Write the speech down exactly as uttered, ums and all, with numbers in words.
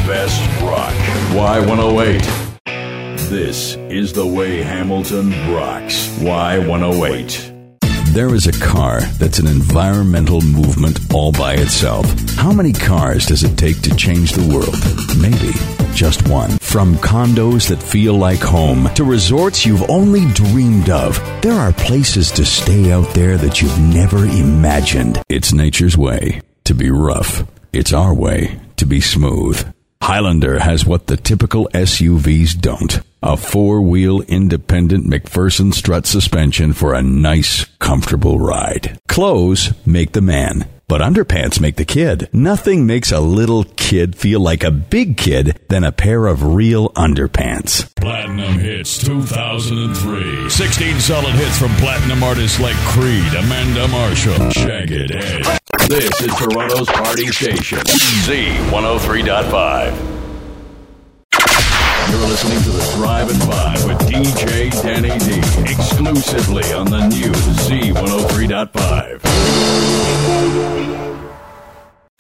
best rock. Y one oh eight. This is the way Hamilton rocks. Y one oh eight. There is a car that's an environmental movement all by itself. How many cars does it take to change the world? Maybe just one. From condos that feel like home to resorts you've only dreamed of, there are places to stay out there that you've never imagined. It's nature's way to be rough. It's our way to be smooth. Highlander has what the typical S U Vs don't. A four-wheel independent McPherson strut suspension for a nice, comfortable ride. Clothes make the man, but underpants make the kid. Nothing makes a little kid feel like a big kid than a pair of real underpants. Platinum Hits two thousand three. sixteen solid hits from platinum artists like Creed, Amanda Marshall, Jagged Edge. This is Toronto's party station, Z one oh three point five. You're listening to the Drive and Vibe with D J Danny D, exclusively on the new Z one oh three point five.